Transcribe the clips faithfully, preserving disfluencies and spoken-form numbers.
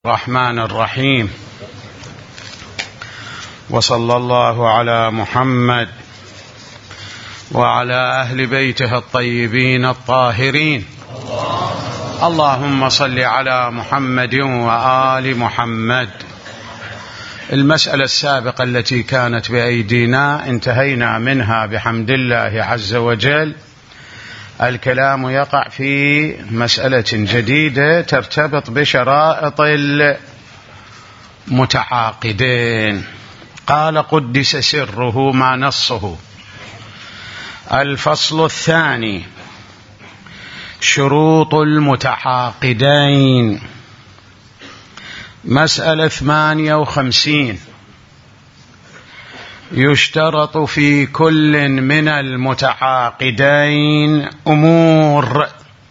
الرحمن الرحيم. وصلى الله على محمد وعلى أهل بيته الطيبين الطاهرين. اللهم صل على محمد وآل محمد. المسألة السابقة التي كانت بأيدينا انتهينا منها بحمد الله عز وجل. الكلام يقع في مسألة جديدة ترتبط بشرائط المتعاقدين. قال قدس سره ما نصه. الفصل الثاني: شروط المتعاقدين. مسألة ثمانية وخمسين: يشترط في كل من المتعاقدين أمور.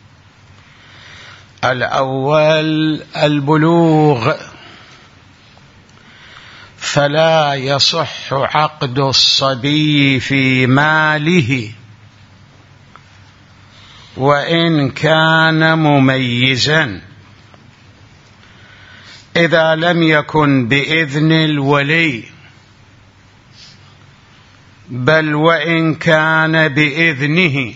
الأول البلوغ، فلا يصح عقد الصبي في ماله وإن كان مميزا إذا لم يكن بإذن الولي، بل وإن كان بإذنه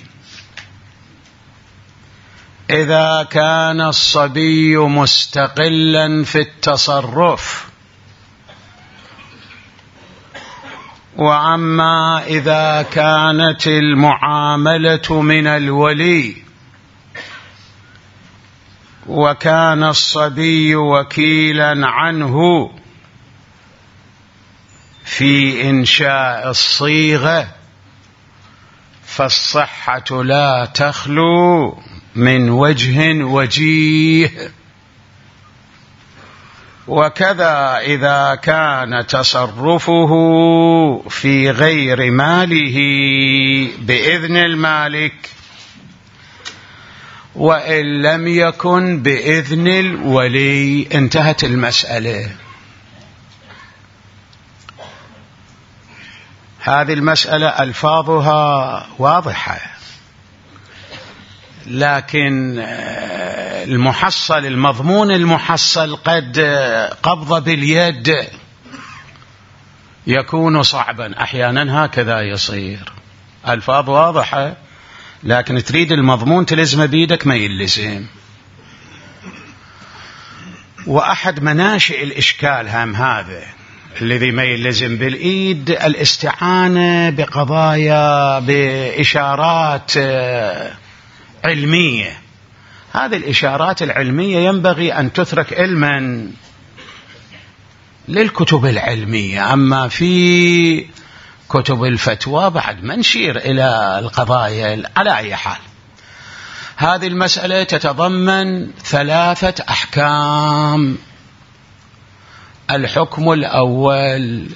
إذا كان الصبي مستقلا في التصرف. وأما إذا كانت المعاملة من الولي وكان الصبي وكيلا عنه في إنشاء الصيغة، فالصحة لا تخلو من وجه وجيه. وكذا إذا كان تصرفه في غير ماله بإذن المالك وإن لم يكن بإذن الولي. انتهت المسألة. هذه المسألة ألفاظها واضحة، لكن المحصل المضمون المحصل قد قبض باليد يكون صعبا. أحيانا هكذا يصير. ألفاظ واضحة لكن تريد المضمون تلزم بيدك ما يلزم. وأحد مناشئ الإشكال هم هذا الذي ما يلزم بالإيد، الاستعانة بقضايا بإشارات علمية. هذه الإشارات العلمية ينبغي أن تترك علما للكتب العلمية. أما في كتب الفتوى بعد ما نشير إلى القضايا. على أي حال، هذه المسألة تتضمن ثلاثة أحكام. الحكم الأول: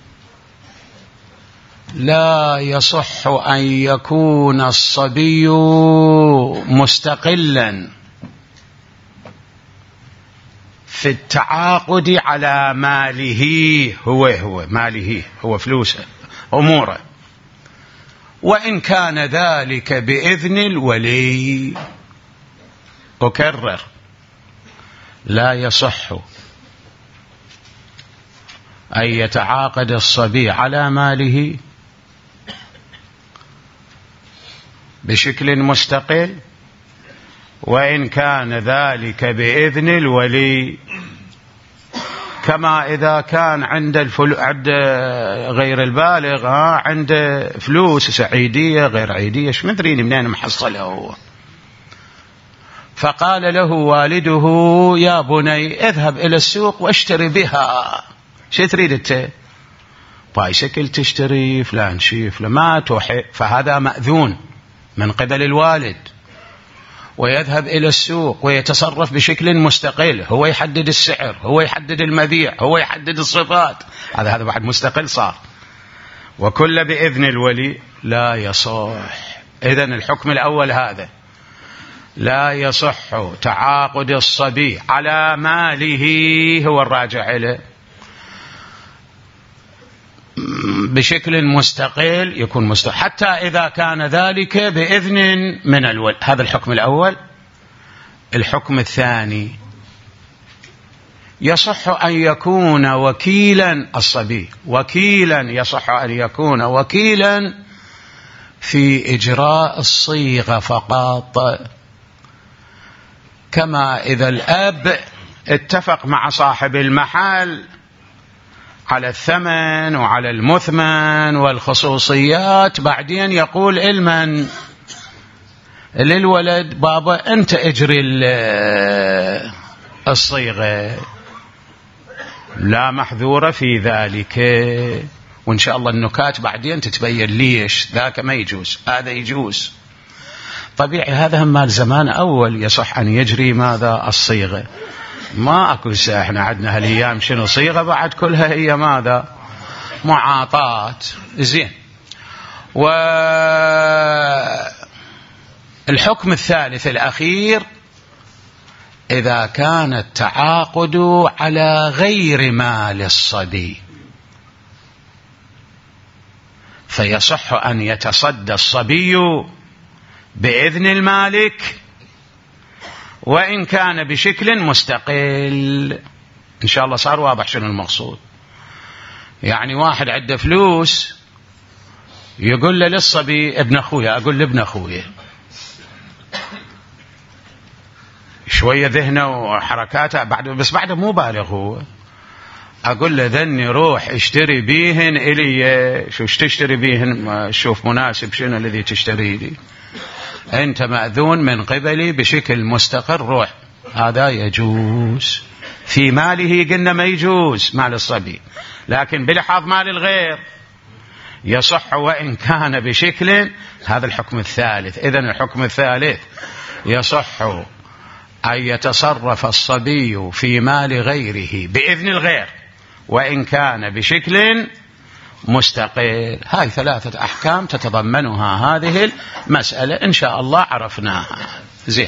لا يصح أن يكون الصبي مستقلا في التعاقد على ماله، هو هو ماله هو فلوسه أموره، وإن كان ذلك بإذن الولي. أكرر: لا يصح أن يتعاقد الصبي على ماله بشكل مستقل وإن كان ذلك بإذن الولي، كما إذا كان عند الفل... عند غير البالغ ها عند فلوس سعيدية غير عيدية، ايش مدرين منين محصلها هو. فقال له والده: يا بني اذهب إلى السوق واشتري بها. شو تريد انت؟ بايسكل تشتري، فلان شي فلان، ما توحي. فهذا مأذون من قبل الوالد، ويذهب إلى السوق ويتصرف بشكل مستقل. هو يحدد السعر، هو يحدد المبيع، هو يحدد الصفات. هذا هذا بعد مستقل صار، وكل بإذن الولي. لا يصح. إذن الحكم الأول هذا: لا يصح تعاقد الصبي على ماله، هو الراجع إليه، بشكل مستقل يكون مستقل حتى إذا كان ذلك بإذن من الولي. هذا الحكم الأول. الحكم الثاني: يصح أن يكون وكيلا الصبي، وكيلا يصح أن يكون وكيلا في إجراء الصيغة فقط، كما إذا الأب اتفق مع صاحب المحل على الثمن وعلى المثمن والخصوصيات، بعدين يقول المن للولد بابا أنت اجري الصيغة، لا محذور في ذلك. وإن شاء الله النكات بعدين تتبين ليش ذاك ما يجوز هذا يجوز. طبيعي هذا هم مال زمان أول يصح أن يجري ماذا الصيغة، ما أكو احنا عندنا هالأيام شنو صيغة بعد كلها هي ماذا معاطاة. زين. والحكم الثالث الأخير إذا كان التعاقد على غير مال الصبي، فيصح أن يتصدى الصبي بإذن المالك وإن كان بشكل مستقل. إن شاء الله صار واضح شنو المقصود. يعني واحد عنده فلوس يقول له للصبي ابن أخويا، أقول لابن أخويا شوية ذهنه وحركاته بعد، بس بعده مو بالغ هو، أقول له ذني روح اشتري بيهن إلي. شو تشتري بيهن؟ شوف مناسب شنو الذي تشتري لي، أنت مأذون من قبلي بشكل مستقر روح. هذا يجوز في ماله، قلنا ما يجوز مال الصبي، لكن بلحاظ مال الغير يصح وإن كان بشكل. هذا الحكم الثالث. إذن الحكم الثالث يصح أن يتصرف الصبي في مال غيره بإذن الغير وإن كان بشكل مستقل. هاي ثلاثة أحكام تتضمنها هذه المسألة، إن شاء الله عرفناها. زين.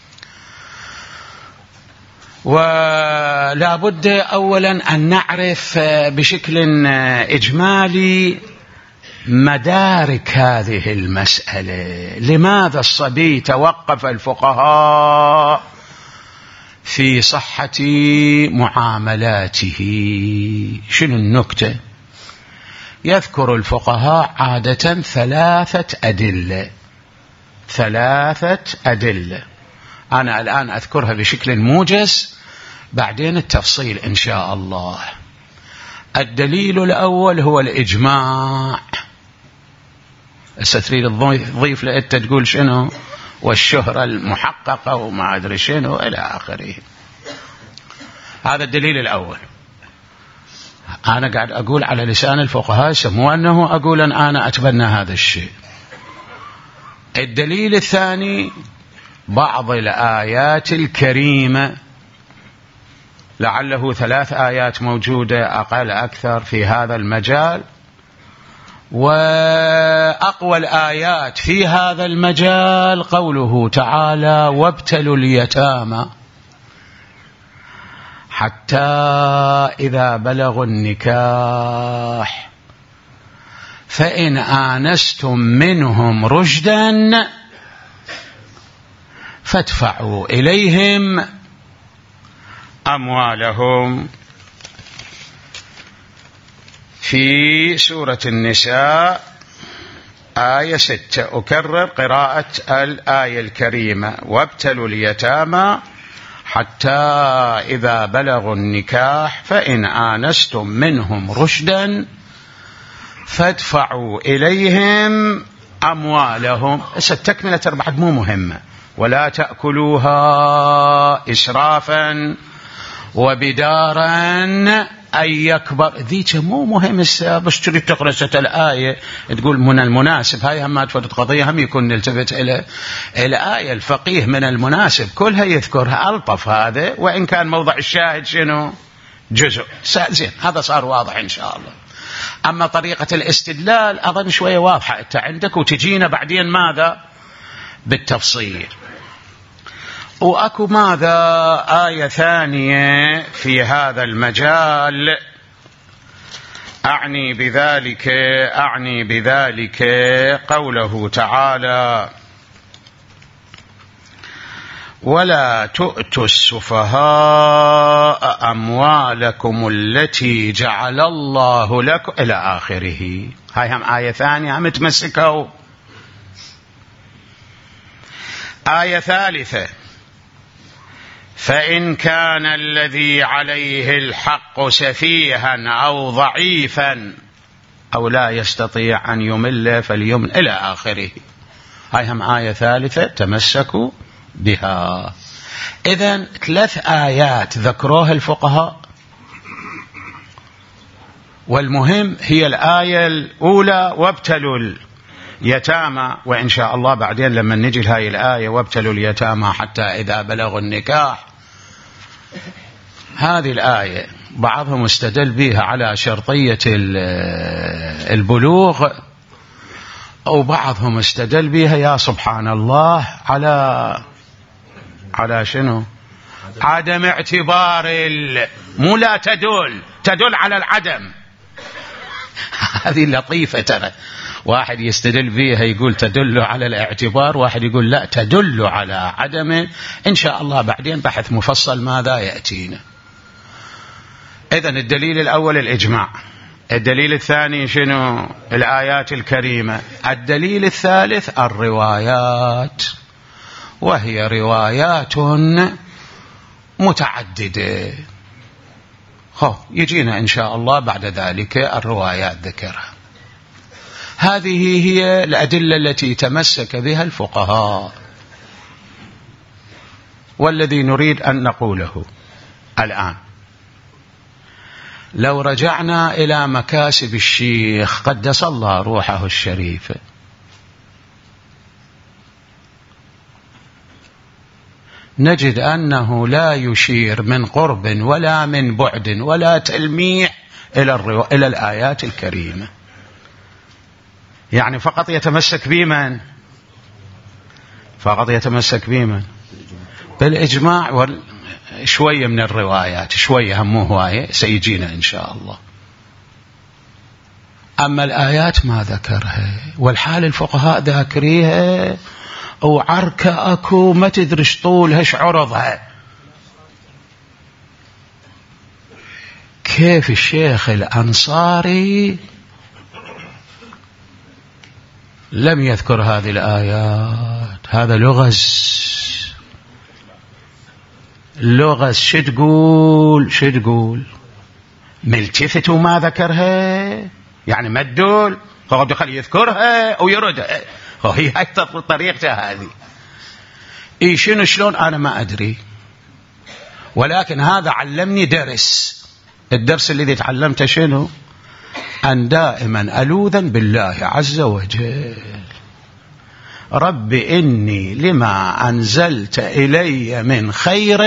ولا بد أولا أن نعرف بشكل إجمالي مدارك هذه المسألة. لماذا الصبي توقف الفقهاء في صحة معاملاته؟ شنو النكتة؟ يذكر الفقهاء عادة ثلاثة أدلة، ثلاثة أدلة. أنا الآن أذكرها بشكل موجز، بعدين التفصيل إن شاء الله. الدليل الأول هو الإجماع. ستريد الضيف لأنت تقول شنو والشهرة المحققة وما أدري شنو إلى آخره. هذا الدليل الأول. أنا قاعد أقول على لسان الفقهاء، مو أنه أقول أن أنا أتبنى هذا الشيء. الدليل الثاني بعض الآيات الكريمة، لعله ثلاث آيات موجودة أقل أكثر في هذا المجال، وأقوى الآيات في هذا المجال قوله تعالى وابتلوا اليتامى حتى إذا بلغوا النكاح فإن آنستم منهم رشدا فادفعوا إليهم أموالهم. في سورة النساء آية ستة. أكرر قراءة الآية الكريمة وابتلوا اليتامى حتى إذا بلغوا النكاح فإن آنستم منهم رشدا فادفعوا إليهم أموالهم. التكملة بعد مو مهمة. ولا تأكلوها إسرافا وبدارا أن يكبر. ذيك مو مهم بس تريد تقرأ ست الآية تقول من المناسب. هاي هم ما تفرد قضية، هم يكون نلتفت إلى الآية. الفقيه من المناسب كلها يذكرها ألطف هذا، وإن كان موضع الشاهد شنو جزء. زين، هذا صار واضح إن شاء الله. أما طريقة الاستدلال أظن شوية واضحة أنت عندك، وتجينا بعدين ماذا بالتفصيل. وأكو ماذا آية ثانية في هذا المجال أعني بذلك أعني بذلك قوله تعالى ولا تؤتوا السفهاء أموالكم التي جعل الله لكم إلى آخره. هاي هم آية ثانية هم تمسكوا. آية ثالثة: فإن كان الذي عليه الحق سفيها أو ضعيفا أو لا يستطيع أن يمل فليمل إلى آخره. هاي هم آية ثالثة تمسكوا بها. إذن ثلاث آيات ذكروها الفقهاء، والمهم هي الآية الأولى: وابتلوا اليتامى. وإن شاء الله بعدين لما نجي لهاي الآية وابتلوا اليتامى حتى إذا بلغوا النكاح، هذه الآية بعضهم استدل بها على شرطية البلوغ، أو بعضهم استدل بها يا سبحان الله على على شنو؟ عدم اعتبار مو لا تدل تدل على العدم. هذه لطيفة ترى، واحد يستدل بها يقول تدل على الاعتبار، واحد يقول لا تدل على عدمه. إن شاء الله بعدين بحث مفصل ماذا يأتينا. إذن الدليل الأول الإجماع، الدليل الثاني شنو؟ الآيات الكريمة، الدليل الثالث الروايات، وهي روايات متعددة. خو يجينا إن شاء الله بعد ذلك الروايات ذكرها. هذه هي الأدلة التي تمسك بها الفقهاء، والذي نريد أن نقوله الآن: لو رجعنا إلى مكاسب الشيخ قدس الله روحه الشريفة، نجد أنه لا يشير من قرب ولا من بعد ولا تلميح إلى, الرو... إلى الآيات الكريمة، يعني فقط يتمسك بمن؟ فقط يتمسك بمن؟ بالإجماع وال... شوية من الروايات، شوية هم هواية سيجينا إن شاء الله. أما الآيات ما ذكرها، والحال الفقهاء ذاكريها وعركة أكو ما تدرش طولها شعرضها. كيف الشيخ الأنصاري لم يذكر هذه الآيات؟ هذا لغز لغز. شو تقول شو تقول ملتفت وما ذكرها؟ يعني ما تدول قد دخل يذكرها ويردها. هي أكثر طريقته هذه. إيه شنو شلون أنا ما أدري، ولكن هذا علمني درس. الدرس الذي تعلمته شنو؟ أن دائما ألوذا بالله عز وجل: رب إني لما أنزلت إلي من خير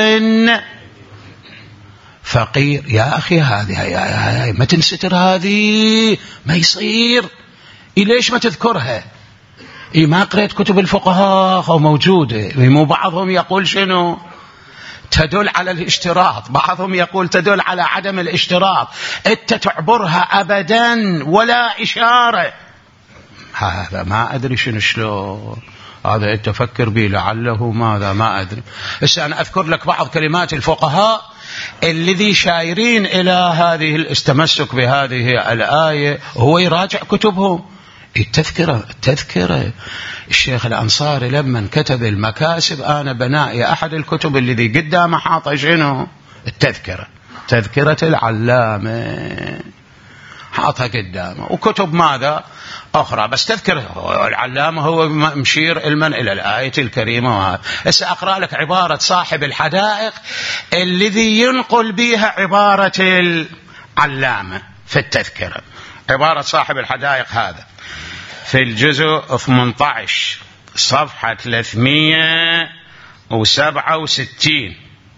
فقير. يا أخي هذه يا يا ما تنستر، هذه ما يصير. إيه ليش ما تذكرها؟ إيه ما قرأت كتب الفقهاء أو موجودة؟ مو بعضهم يقول شنو؟ تدل على الاشتراط، بعضهم يقول تدل على عدم الاشتراط، أنت تعبرها أبدا ولا إشارة. هذا ما أدري شنو شلون هذا أنت فكر به لعله ماذا ما أدري. بس أنا أذكر لك بعض كلمات الفقهاء الذي شايرين إلى هذه التمسك بهذه الآية، هو يراجع كتبهم. التذكرة التذكرة الشيخ الأنصاري لما كتب المكاسب، أنا بنائي أحد الكتب الذي قدامه حاطه شنو؟ التذكرة، تذكرة العلامة حاطها قدامه، وكتب ماذا أخرى، بس تذكر العلامة هو مشير المن إلى الآية الكريمة. هسه أقرأ لك عبارة صاحب الحدائق الذي ينقل بها عبارة العلامة في التذكرة. عبارة صاحب الحدائق هذا في الجزء ثمانية عشر صفحة ثلاثمئة وسبعة وستين،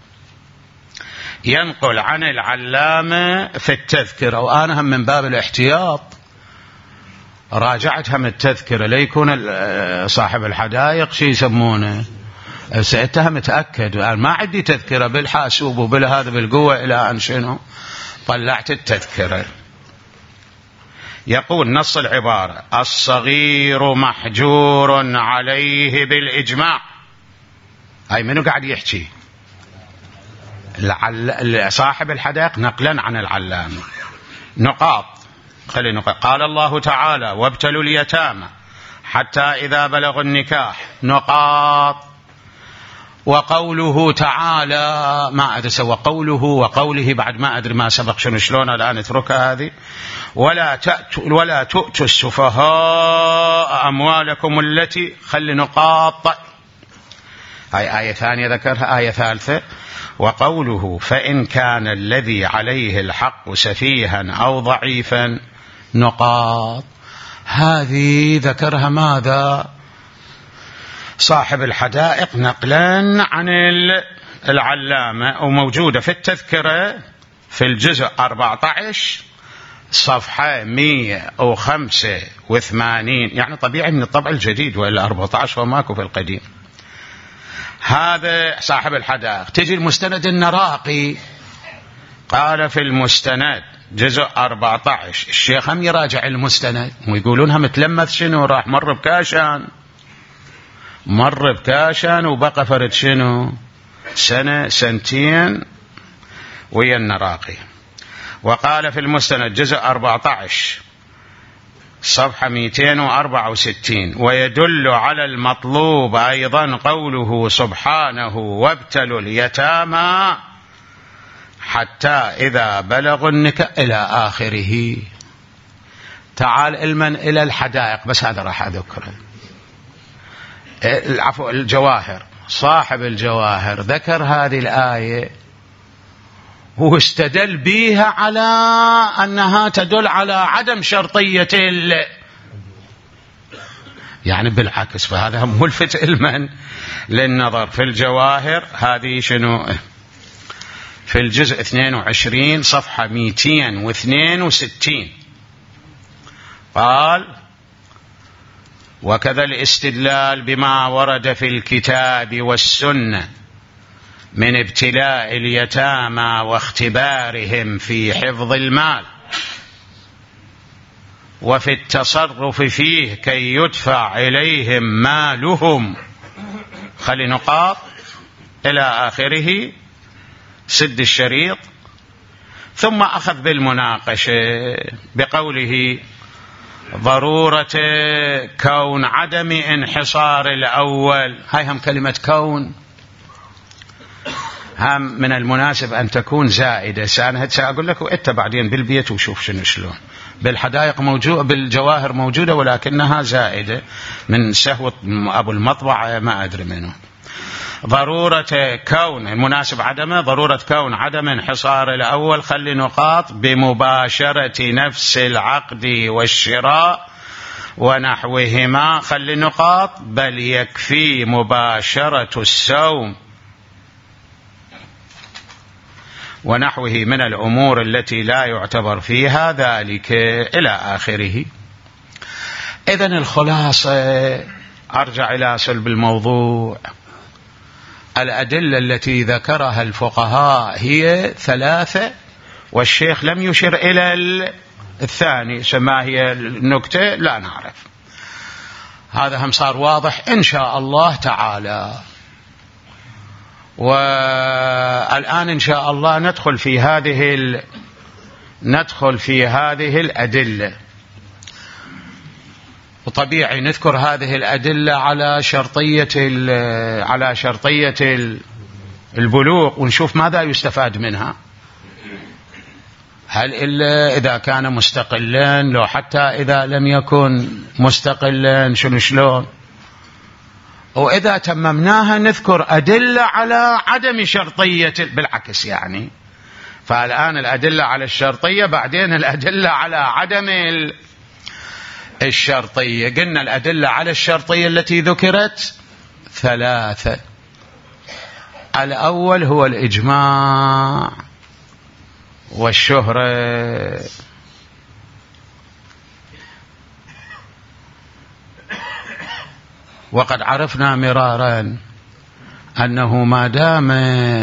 ينقل عن العلامة في التذكرة. وأنا هم من باب الاحتياط راجعتها من التذكرة ليكون صاحب الحدائق شي يسمونه سأتها متأكد. أنا ما عندي تذكرة بالحاسوب وبالهذا بالقوة إلى أن شنو طلعت التذكرة. يقول نص العبارة: الصغير محجور عليه بالإجماع. هاي منو قاعد يحكي؟ العل... صاحب الحدائق نقلا عن العلامة. نقاط، خلي نقاط. قال الله تعالى وابتلوا اليتامى حتى إذا بلغوا النكاح، نقاط. وقوله تعالى ما أدري سوى قوله وقوله بعد ما أدري ما سبق شنو شلون الآن اتركها هذه. ولا تأتوا ولا تؤتوا السفهاء أموالكم التي، خلي نقاط. هاي آية ثانية ذكرها. آية ثالثة وقوله فإن كان الذي عليه الحق سفيها أو ضعيفا، نقاط. هذه ذكرها ماذا؟ صاحب الحدائق نقلا عن العلامة، وموجودة في التذكرة في الجزء أربعة عشر صفحة مئة وخمسة وثمانين. يعني طبيعي من الطبع الجديد، وإلا أربعة عشر وماكو في القديم. هذا صاحب الحدائق. تجي المستند النراقي قال في المستند جزء أربعة عشر، الشيخ هم يراجع المستند ويقولونها متلمث شنو، راح مر بكاشان، مر بكاشان وبقى فرد شنو سنة سنتين ويا النراقي. وقال في المستند جزء أربعة عشر صفحة مئتين وأربعة وستين ويدل على المطلوب أيضا قوله سبحانه وابتلوا اليتامى حتى إذا بلغوا النكاح إلى آخره. تعال المن إلى الحدائق، بس هذا راح أذكره. العفو الجواهر، صاحب الجواهر ذكر هذه الآية واستدل بيها على أنها تدل على عدم شرطية ال... يعني بالعكس، فهذا ملفت المن للنظر. في الجواهر هذه شنو في الجزء اثنين وعشرين صفحة مئتين واثنين وستين قال وكذا الاستدلال بما ورد في الكتاب والسنة من ابتلاء اليتامى واختبارهم في حفظ المال وفي التصرف فيه كي يدفع إليهم مالهم، خلي نقاط إلى آخره، سد الشريط. ثم أخذ بالمناقشة بقوله ضرورة كون عدم انحصار الأول. هاي هم كلمة كون هم من المناسب أن تكون زائدة. سأنا سأقول لك وإنت بعدين بالبيت وشوف شنو شلون. بالحدائق موجودة، بالجواهر موجودة، ولكنها زائدة من سهو أبو المطبع ما أدري منه. ضرورة كون المناسب عدمه، ضرورة كون عدم انحصار الأول، خلي نقاط بمباشرة نفس العقد والشراء ونحوهما، خلي نقاط بل يكفي مباشرة السوم ونحوه من الأمور التي لا يعتبر فيها ذلك إلى آخره. إذن الخلاصة، أرجع إلى صلب الموضوع، الأدلة التي ذكرها الفقهاء هي ثلاثة، والشيخ لم يشر إلى الثاني. ما هي النكتة لا نعرف. هذا هم صار واضح إن شاء الله تعالى. والآن إن شاء الله ندخل في هذه ال... ندخل في هذه الأدلة. وطبيعي نذكر هذه الأدلة على شرطية ال... على شرطية ال... البلوغ، ونشوف ماذا يستفاد منها. هل إلا إذا كان مستقلا، لو حتى إذا لم يكن مستقلا شنو شلون. وإذا تممناها نذكر أدلة على عدم شرطية، بالعكس يعني. فالآن الأدلة على الشرطية، بعدين الأدلة على عدم الشرطية. قلنا الأدلة على الشرطية التي ذكرت ثلاثة. الأول هو الإجماع والشهرة. وقد عرفنا مرارا أنه ما دام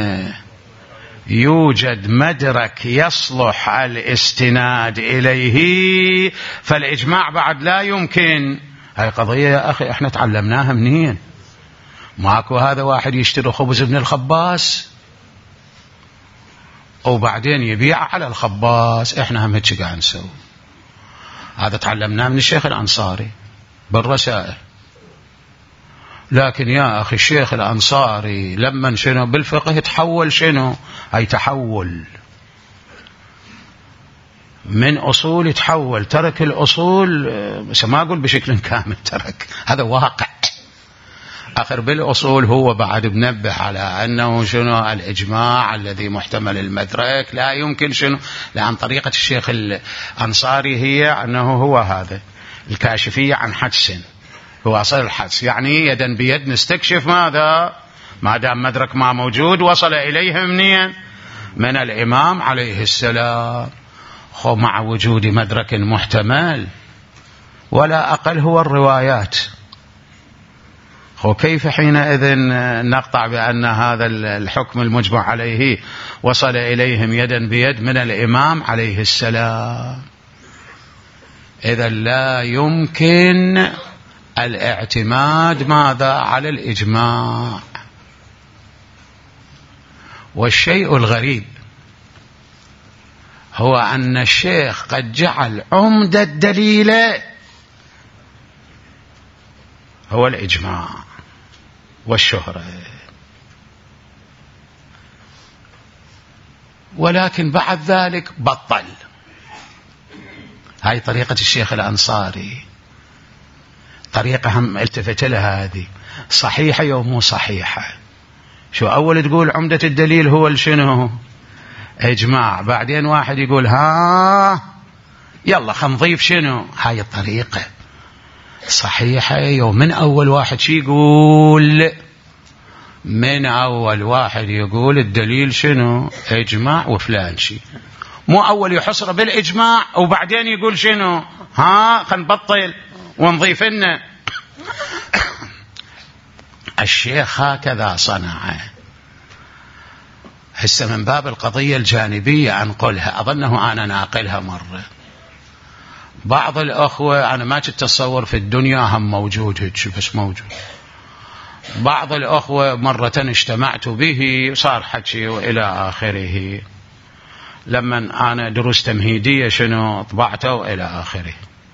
يوجد مدرك يصلح الاستناد إليه فالإجماع بعد لا يمكن. هاي قضية يا أخي احنا تعلمناها منين؟ ماكو هذا واحد يشتري خبز ابن الخباس وبعدين يبيع على الخباس. احنا هم هيك قاعد نسوي. هذا تعلمناه من الشيخ الأنصاري بالرسائل. لكن يا أخي الشيخ الأنصاري لما شنو بالفقه تحول شنو أي تحول من أصول يتحول، ترك الأصول، بس ما أقول بشكل كامل ترك، هذا واقع. آخر بالأصول هو بعد بنبه على أنه شنو الإجماع الذي محتمل المدرك لا يمكن شنو، لأن طريقة الشيخ الأنصاري هي أنه هو هذا الكاشفية عن حدس، هو أصل الحدس، يعني يدا بيد نستكشف ماذا ما دام مدرك ما موجود وصل إليه منين من الإمام عليه السلام. خو مع وجود مدرك محتمل ولا أقل هو الروايات، خو كيف حينئذ نقطع بأن هذا الحكم المجمع عليه وصل إليهم يدا بيد من الإمام عليه السلام؟ إذا لا يمكن الاعتماد ماذا على الإجماع. والشيء الغريب هو أن الشيخ قد جعل عمدة الدليل هو الإجماع والشهرة، ولكن بعد ذلك بطل. هاي طريقة الشيخ الأنصاري، طريقة هم التفت لها هذه صحيحة يوم مو صحيحة. شو أول تقول عمدة الدليل هو شنو إجماع، بعدين واحد يقول ها يلا خنضيف شنو. هاي الطريقة صحيحة يوم من أول واحد شي يقول، من أول واحد يقول الدليل شنو إجماع وفلان شي، مو أول يحصر بالإجماع وبعدين يقول شنو ها خنبطل ونضيف لنا. الشيخ هكذا صنع. هسه من باب القضية الجانبية أنقلها، أظنه أنا ناقلها مرة. بعض الأخوة أنا ما كنت أتصور في الدنيا هم موجود هيك، بس موجود. بعض الأخوة مرة اجتمعت به صار حكي وإلى آخره، لما أنا دروس تمهيدية شنو طبعته وإلى آخره.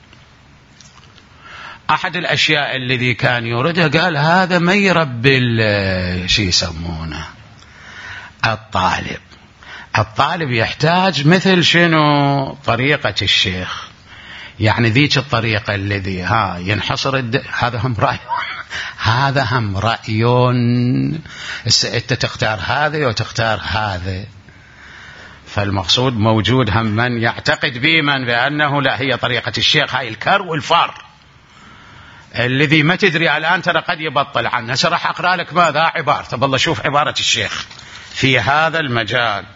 أحد الأشياء الذي كان يوردها قال هذا ما يربي شي يسمونه الطالب. الطالب يحتاج مثل شنو طريقة الشيخ، يعني ذيك الطريقة الذي ها ينحصر الد... هذا هم رأي هذا هم رأي أنت تختار هذا وتختار هذا. فالمقصود موجود هم من يعتقد بمن بأنه لا هي طريقة الشيخ، هاي الكر والفار الذي ما تدري الآن ترى قد يبطل عنه. سرح أقرأ لك ماذا عبارة، طب الله شوف عبارة الشيخ في هذا المجال.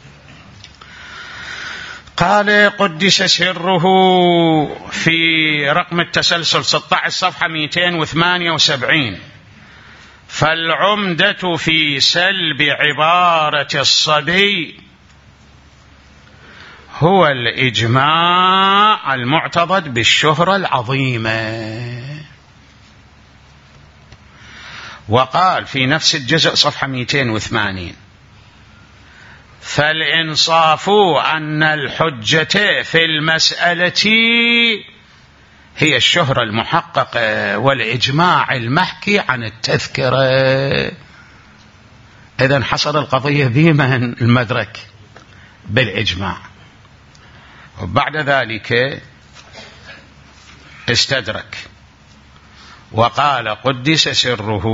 قال قدس سره في رقم التسلسل ستة عشر صفحة مئتين وثمانية وسبعين: فالعمدة في سلب عبارة الصبي هو الإجماع المعتضد بالشهرة العظيمة. وقال في نفس الجزء صفحة مئتين وثمانين: فالإنصاف أن الحجة في المسألة هي الشهرة المحققة والإجماع المحكي عن التذكرة. إذن حصل القضية بمن المدرك بالإجماع، وبعد ذلك استدرك وقال قدس سره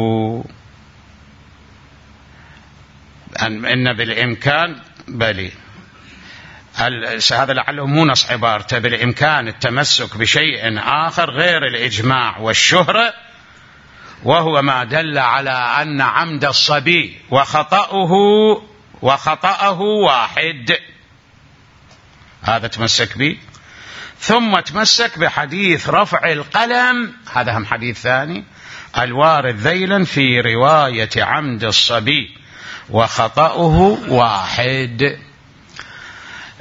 أن إن بالإمكان بلي هذا لعله مو نص عبارته، بالإمكان التمسك بشيء آخر غير الإجماع والشهرة، وهو ما دل على أن عمد الصبي وخطأه وخطأه واحد. هذا تمسك به. ثم تمسك بحديث رفع القلم، هذا هم حديث ثاني الوارد ذيلا في رواية عمد الصبي وخطأه واحد.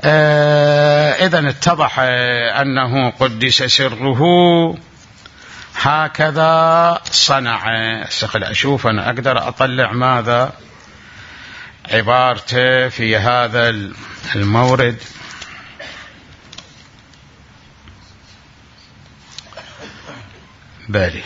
آه إذن اتضح أنه قدس سره هكذا صنع. استقل أشوف أنا أقدر أطلع ماذا عبارته في هذا المورد. بالي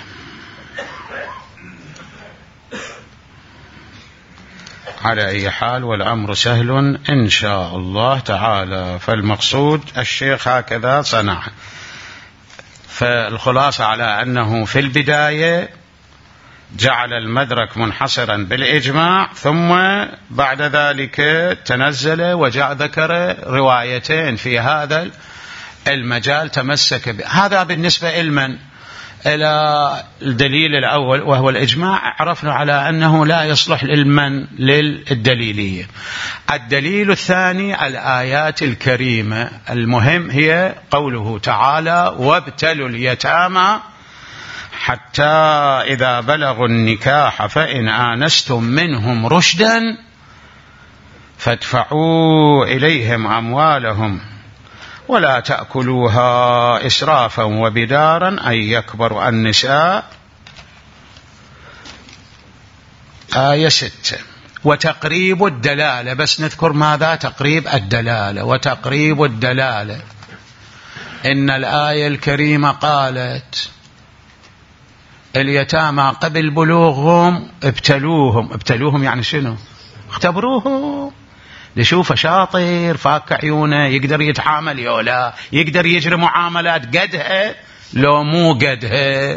على أي حال والأمر سهل إن شاء الله تعالى. فالمقصود الشيخ هكذا صنع. فالخلاصة على أنه في البداية جعل المدرك منحصرا بالإجماع، ثم بعد ذلك تنزل وجاء ذكر روايتين في هذا المجال تمسك به. هذا بالنسبة لمن إلى الدليل الأول وهو الإجماع، عرفنا على أنه لا يصلح للمن للدليلية. الدليل الثاني الآيات الكريمة، المهم هي قوله تعالى وابتلوا اليتامى حتى إذا بلغوا النكاح فإن آنستم منهم رشدا فادفعوا إليهم أموالهم ولا تأكلوها إسرافا وبدارا أن يكبروا النساء. آية ستة. وتقريب الدلالة، بس نذكر ماذا تقريب الدلالة. وتقريب الدلالة إن الآية الكريمة قالت اليتامى قبل بلوغهم ابتلوهم. ابتلوهم يعني شنو؟ اختبروهم، لشوفه شاطر فاك عيونه، يقدر يتعامل يولا، يقدر يجري معاملات قدها لو مو قدها.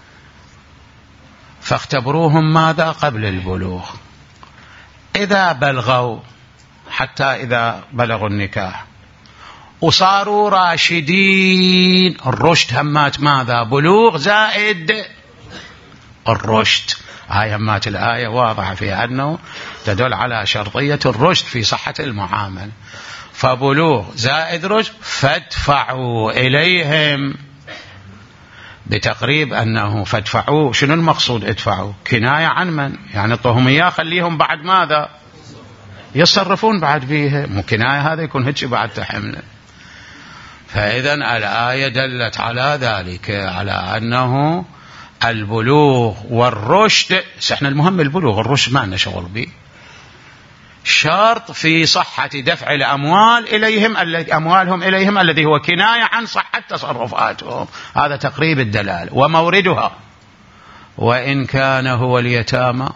فاختبروهم ماذا قبل البلوغ. إذا بلغوا حتى إذا بلغوا النكاح وصاروا راشدين، الرشد همات ماذا؟ بلوغ زائد الرشد. هاي همات الآية واضحة في أنه تدل على شرطية الرشد في صحة المعامل. فبلوغ زائد رشد فادفعوا إليهم، بتقريب أنه فادفعوا. شنو المقصود ادفعوا؟ كناية عن من؟ يعني طهم إياه خليهم بعد ماذا يصرفون بعد فيه، مو كناية هذا يكون هيك بعد تحمله. فإذا الآية دلت على ذلك، على أنه البلوغ والرشد، احنا المهم البلوغ، الرشد ما لنا شغل به، شرط في صحة دفع الأموال إليهم، أموالهم إليهم الذي هو كناية عن صحة تصرفاتهم. هذا تقريب الدلالة. وموردها وإن كان هو اليتامى،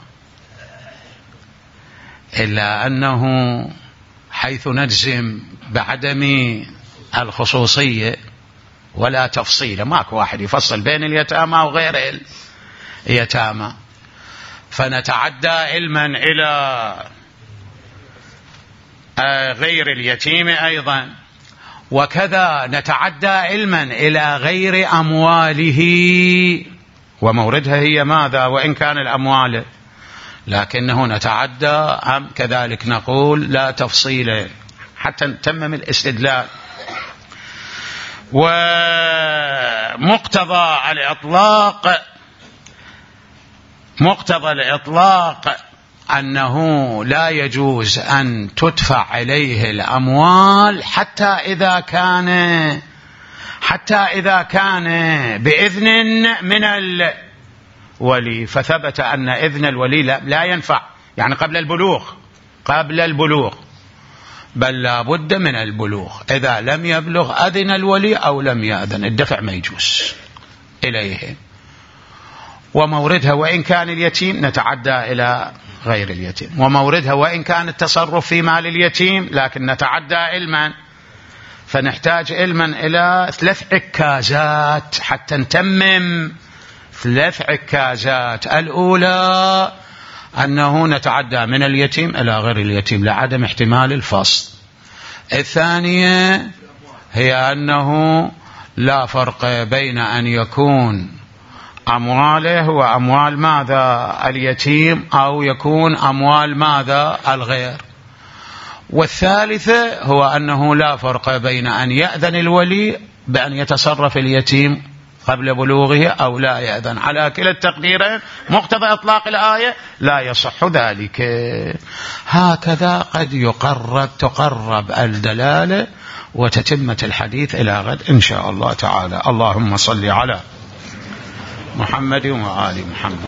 إلا أنه حيث نجزم بعدم الخصوصية ولا تفصيل، ماكو واحد يفصل بين اليتامى وغير اليتامى، فنتعدى علما إلى غير اليتيم أيضا، وكذا نتعدى علما إلى غير أمواله، وموردها هي ماذا؟ وإن كان الأموال، لكنه نتعدى كذلك نقول لا تفصيل حتى نتمم الاستدلال. ومقتضى الإطلاق، مقتضى الإطلاق أنه لا يجوز أن تدفع عليه الأموال حتى إذا كان حتى إذا كان بإذن من الولي. فثبت أن إذن الولي لا ينفع، يعني قبل البلوغ، قبل البلوغ، بل لا بد من البلوغ. إذا لم يبلغ أذن الولي أو لم يأذن الدفع ما يجوز إليه. وموردها وإن كان اليتيم، نتعدى إلى غير اليتيم. وموردها وإن كان التصرف في مال اليتيم، لكن نتعدى علما، فنحتاج علما إلى ثلاث عكازات حتى نتمم ثلاث عكازات. الأولى أنه نتعدى من اليتيم إلى غير اليتيم لعدم احتمال الفصل. الثانية هي أنه لا فرق بين أن يكون أمواله وأموال ماذا؟ اليتيم، أو يكون أموال ماذا؟ الغير. والثالثة هو أنه لا فرق بين أن يأذن الولي بأن يتصرف اليتيم قبل بلوغه أو لا يأذن. على كلا التقديرين مقتضى إطلاق الآية لا يصح ذلك. هكذا قد يقرب تقرب الدلالة وتتمة الحديث إلى غد إن شاء الله تعالى. اللهم صل على محمد وآل محمد.